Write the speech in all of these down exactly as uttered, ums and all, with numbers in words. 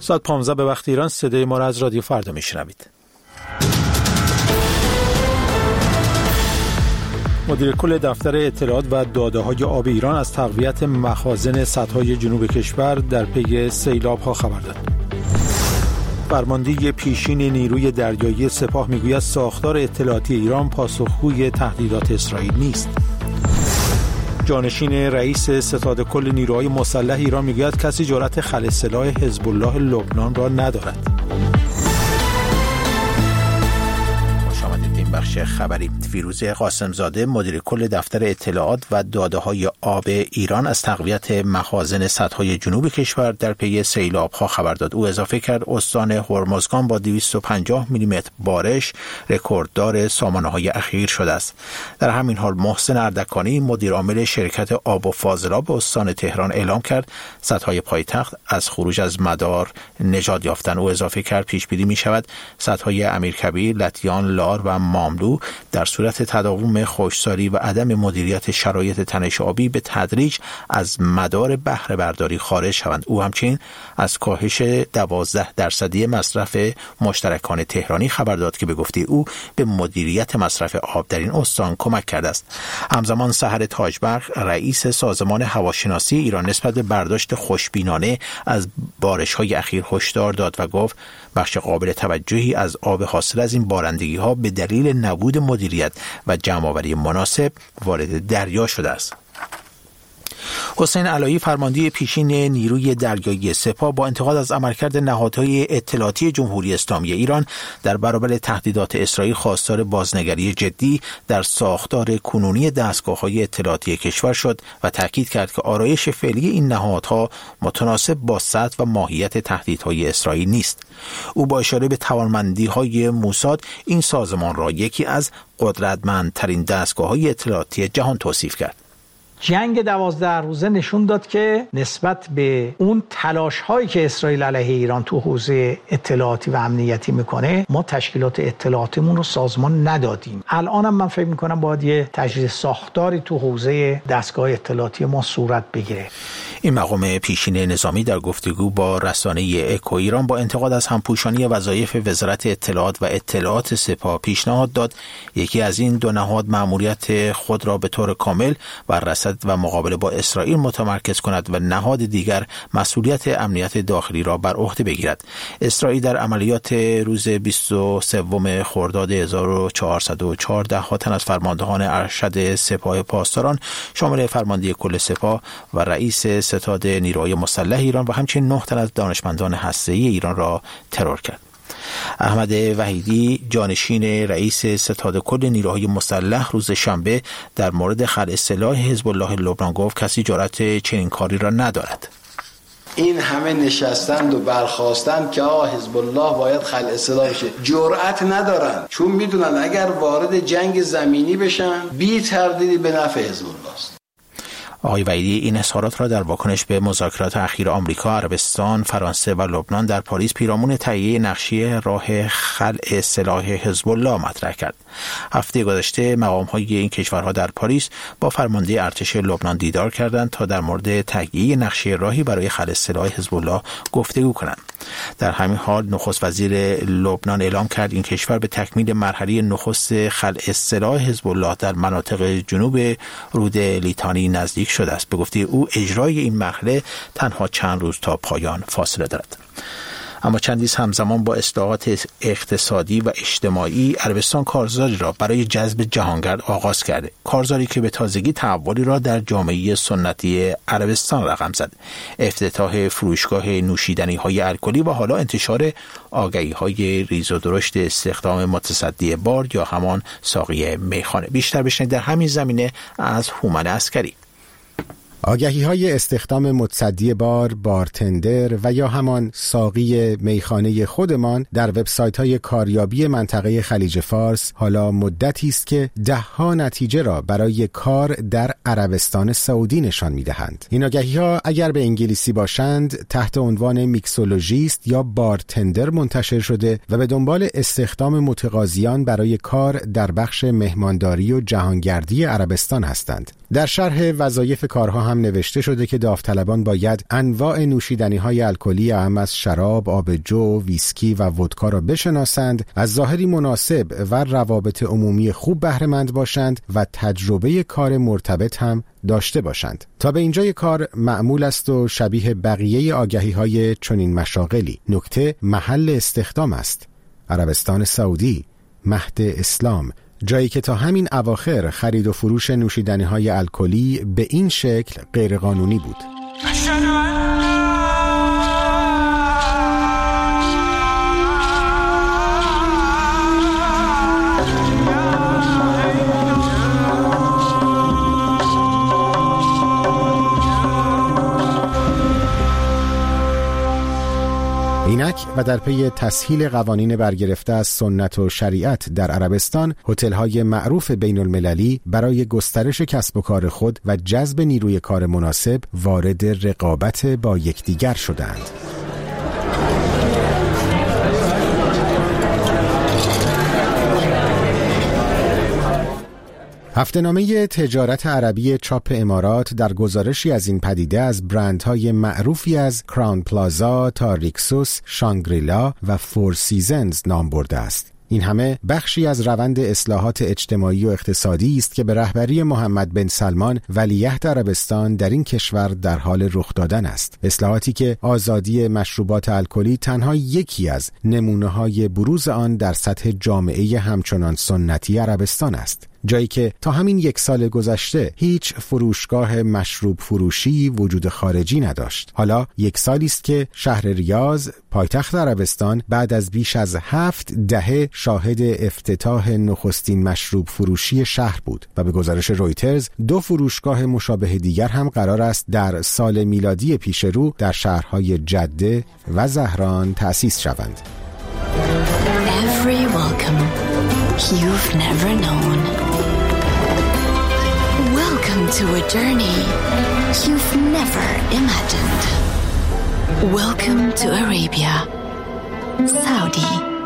ساعت پانزده به وقت ایران صدای ما را از رادیو فردا میشنوید. مدیر کل دفتر اطلاعات و داده‌های آب ایران از تقویت مخازن سدهای جنوب کشور در پی سیلاب‌ها خبر داد. فرمانده پیشین نیروی دریایی سپاه میگوید ساختار اطلاعاتی ایران پاسخگوی تهدیدات اسرائیل نیست. جانشین رئیس ستاد کل نیروهای مسلح ایران میگوید کسی جرأت خلع سلاح حزب الله لبنان را ندارد. بخش خبری. فیروزه قاسمزاده مدیر کل دفتر اطلاعات و داده‌های آب ایران از تقویت مخازن سدهای جنوب کشور در پی سیلاب‌ها خبر داد. او اضافه کرد استان هرمزگان با دویست و پنجاه میلیمتر بارش رکورددار سامانه‌های اخیر شده است. در همین حال محسن اردکانی مدیر عامل شرکت آب و فاضلاب استان تهران اعلام کرد سدهای پایتخت از خروج از مدار نجات یافتند. او اضافه کرد پیش بینی می‌شود سدهای امیرکبیر، لطیان، لار و ماملو در صورت تداوم خشکسالی و عدم مدیریت شرایط تنش آبی به تدریج از مدار بهره برداری خارج شوند. او همچنین از کاهش دوازده درصدی مصرف مشترکان تهرانی خبر داد که به گفته او به مدیریت مصرف آب در این استان کمک کرده است. همزمان سحر تاجبرق رئیس سازمان هواشناسی ایران نسبت به برداشت خوشبینانه از بارش‌های اخیر هشدار داد و گفت بخش قابل توجهی از آب حاصل از این بارندگی‌ها به دلیل نبود مدیریت و جمع‌آوری مناسب وارد دریا شده است. حسین علایی فرمانده پیشین نیروی دریایی سپاه با انتقاد از عملکرد نهادهای اطلاعاتی جمهوری اسلامی ایران در برابر تهدیدات اسرائیل خواستار بازنگری جدی در ساختار کنونی دستگاه‌های اطلاعاتی کشور شد و تاکید کرد که آرایش فعلی این نهادها متناسب با سطح و ماهیت تهدیدهای اسرائیل نیست. او با اشاره به توانمندی‌های موساد این سازمان را یکی از قدرتمندترین دستگاه‌های اطلاعاتی جهان توصیف کرد. جنگ دوازده روزه نشون داد که نسبت به اون تلاش هایی که اسرائیل علیه ایران تو حوزه اطلاعاتی و امنیتی میکنه ما تشکیلات اطلاعاتیمون رو سازمان ندادیم. الانم من فکر میکنم باید یه تجدید ساختاری تو حوزه دستگاه اطلاعاتی ما صورت بگیره. این مقام پیشین نظامی در گفتگو با رسانه اکو ایران با انتقاد از همپوشانی وظایف وزارت اطلاعات و اطلاعات سپاه پیشنهاد داد یکی از این دو نهاد مأموریت خود را به طور کامل بر رصد و مقابله با اسرائیل متمرکز کند و نهاد دیگر مسئولیت امنیت داخلی را بر عهده بگیرد. اسرائیل در عملیات روز بیست و سوم خرداد هزار و چهارصد و چهارده ها تن از فرماندهان ارشد سپاه پاسداران شامل فرمانده کل سپاه و رئیس ستاد نیروهای مسلح ایران و همچنین نه تن از دانشمندان هسته‌ای ایران را ترور کرد. احمد وحیدی جانشین رئیس ستاد کل نیروهای مسلح روز شنبه در مورد خلع سلاح حزب الله لبنان گفت کسی جرأت چنین کاری را ندارد. این همه نشستند و برخواستند که آقا حزب الله باید خلع سلاح بشه، جرأت ندارن چون میدونن اگر وارد جنگ زمینی بشن بی تردیدی به نفع حزب الله است. آقای وحیدی این اظهارات را در واکنش به مذاکرات اخیر آمریکا، عربستان، فرانسه و لبنان در پاریس پیرامون تهیه نقشه راه خلع سلاح حزب الله مطرح کرد. هفته گذشته مقام‌های این کشورها در پاریس با فرمانده ارتش لبنان دیدار کردند تا در مورد تهیه نقشه راهی برای خلع سلاح حزب الله گفتگو کنند. در همین حال نخست وزیر لبنان اعلام کرد این کشور به تکمیل مرحله نخست خلع سلاح حزب الله در مناطق جنوب رود لیتانی نزدیک شده است. به گفته او اجرای این مرحله تنها چند روز تا پایان فاصله دارد. اما چندیز همزمان با اصلاحات اقتصادی و اجتماعی عربستان کارزاری را برای جذب جهانگرد آغاز کرده. کارزاری که به تازگی تحولی را در جامعه سنتی عربستان رقم زد. افتتاح فروشگاه نوشیدنی های الکلی و حالا انتشار آگهی های ریز و درشت استخدام متصدی بار یا همان ساقی میخانه. بیشتر بشنید در همین زمینه از هومن عسکری. آگهی‌های استخدام متصدی بار، بارتندر و یا همان ساقی میخانه خودمان در وبسایت‌های کاریابی منطقه خلیج فارس حالا مدتی است که ده‌ها نتیجه را برای کار در عربستان سعودی نشان می‌دهند. این آگهی‌ها اگر به انگلیسی باشند تحت عنوان میکسولوژیست یا بارتندر منتشر شده و به دنبال استخدام متقاضیان برای کار در بخش مهمانداری و جهانگردی عربستان هستند. در شرح وظایف کارها هم هم نوشته شده که داوطلبان باید انواع نوشیدنی‌های الکلی اهم از شراب، آب جو، ویسکی و ودکا را بشناسند، از ظاهری مناسب و روابط عمومی خوب بهره مند باشند و تجربه کار مرتبط هم داشته باشند. تا به اینجای کار معمول است و شبیه بقیه آگهی‌های چنین مشاغلی. نکته محل استخدام است. عربستان سعودی، مهد اسلام، جایی که تا همین اواخر خرید و فروش نوشیدنی‌های الکلی به این شکل غیرقانونی بود. اینک و در پی تسهیل قوانین برگرفته از سنت و شریعت در عربستان، هتل‌های معروف بین المللی برای گسترش کسب و کار خود و جذب نیروی کار مناسب وارد رقابت با یکدیگر شدند. هفته‌نامه تجارت عربی چاپ امارات در گزارشی از این پدیده از برندهای معروفی از کراون پلازا تا ریکسوس، شانگریلا و فور سیزنز نام برده است. این همه بخشی از روند اصلاحات اجتماعی و اقتصادی است که به رهبری محمد بن سلمان ولیعهد عربستان در این کشور در حال رخ دادن است. اصلاحاتی که آزادی مشروبات الکلی تنها یکی از نمونه‌های بروز آن در سطح جامعه همچنان سنتی عربستان است. جایی که تا همین یک سال گذشته هیچ فروشگاه مشروب فروشی وجود خارجی نداشت. حالا یک سالی است که شهر ریاض، پایتخت عربستان، بعد از بیش از هفت دهه شاهد افتتاح نخستین مشروب فروشی شهر بود و به گزارش رویترز دو فروشگاه مشابه دیگر هم قرار است در سال میلادی پیش رو در شهرهای جده و زهران تأسیس شوند. Every welcome you've never known. Welcome to a journey you've never imagined. Welcome to Arabia, Saudi.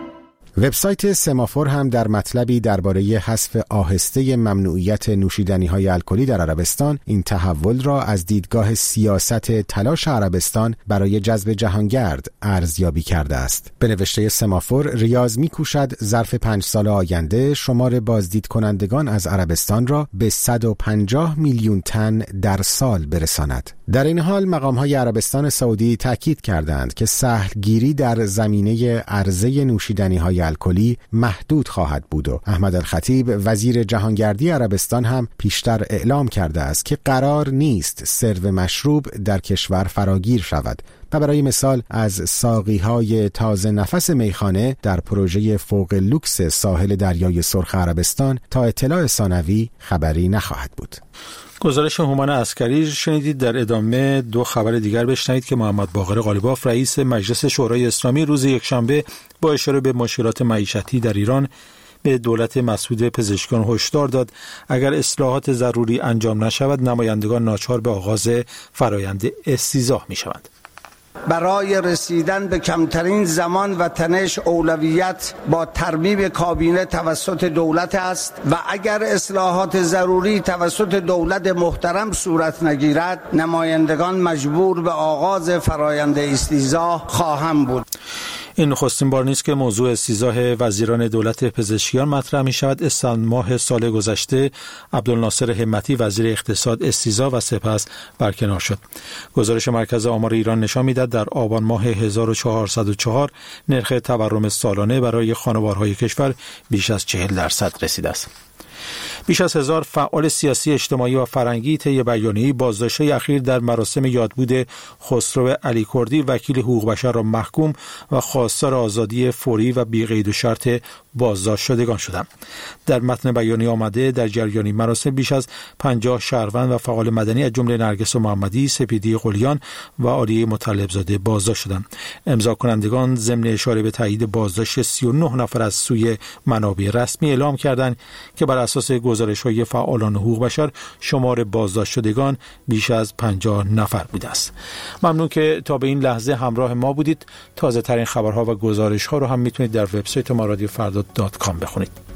وبسایت سمافور هم در مطلبی درباره حذف آهسته ممنوعیت نوشیدنی‌های الکلی در عربستان این تحول را از دیدگاه سیاست تلاش عربستان برای جذب جهانگرد ارزیابی کرده است. به نوشته سمافور، ریاض می‌کوشد ظرف پنج سال آینده شمار بازدید کنندگان از عربستان را به صد و پنجاه میلیون تن در سال برساند. در این حال مقام‌های عربستان سعودی تاکید کردند که سهلگیری در زمینه عرضه نوشیدنی‌های الکلی محدود خواهد بود و احمد الخطیب وزیر جهانگردی عربستان هم پیشتر اعلام کرده است که قرار نیست سرو مشروب در کشور فراگیر شود و برای مثال از ساقی‌های تازه نفس میخانه در پروژه فوق لوکس ساحل دریای سرخ عربستان تا اطلاع ثانوی خبری نخواهد بود. گزارش هومان عسکری شنیدید. در ادامه دو خبر دیگر بشنوید که محمد باقر قالیباف رئیس مجلس شورای اسلامی روز یکشنبه با اشاره به مشکلات معیشتی در ایران به دولت مسعود پزشکیان هشدار داد اگر اصلاحات ضروری انجام نشود نمایندگان ناچار به آغاز فرایند استیضاح می‌شوند. برای رسیدن به کمترین زمان و تنش اولویت با ترمیم کابینه توسط دولت است و اگر اصلاحات ضروری توسط دولت محترم صورت نگیرد نمایندگان مجبور به آغاز فرایند استیضاح خواهند بود. این نخستین بار نیست که موضوع استیضاح وزیران دولت پزشکیان مطرح می شود. اسفند ماه سال گذشته عبدالناصر همتی وزیر اقتصاد استیضاح و سپس برکنار شد. گزارش مرکز آمار ایران نشان می‌دهد در آبان ماه هزار و چهارصد و چهار نرخ تورم سالانه برای خانوارهای کشور بیش از چهل درصد رسیده است. بیش از هزار فعال سیاسی، اجتماعی و فرهنگی طی بیانیه‌ای بازداشت‌های اخیر در مراسم یادبود خسرو علی کردی وکیل حقوق بشر را محکوم و خواستار آزادی فوری و بی قید و شرط بازداشت شدگان شدند. در متن بیانیه آمده در جریان مراسم بیش از پنجاه شهروند و فعال مدنی از جمله نرگس محمدی، سپیدی قلیان و عالیه مطلبزاده بازداشت شدند. امضا کنندگان ضمن اشاره به تایید بازداشت سی و نه نفر از سوی منابع رسمی اعلام کردند که بر اساس گزارش‌های فعالان حقوق بشر شمار بازداشت شدگان بیش از پنجاه نفر بوده است. ممنون که تا به این لحظه همراه ما بودید. تازه ترین خبرها و گزارش‌ها رو هم میتونید در وبسایت ما رادیو فردا دات کام بخونید.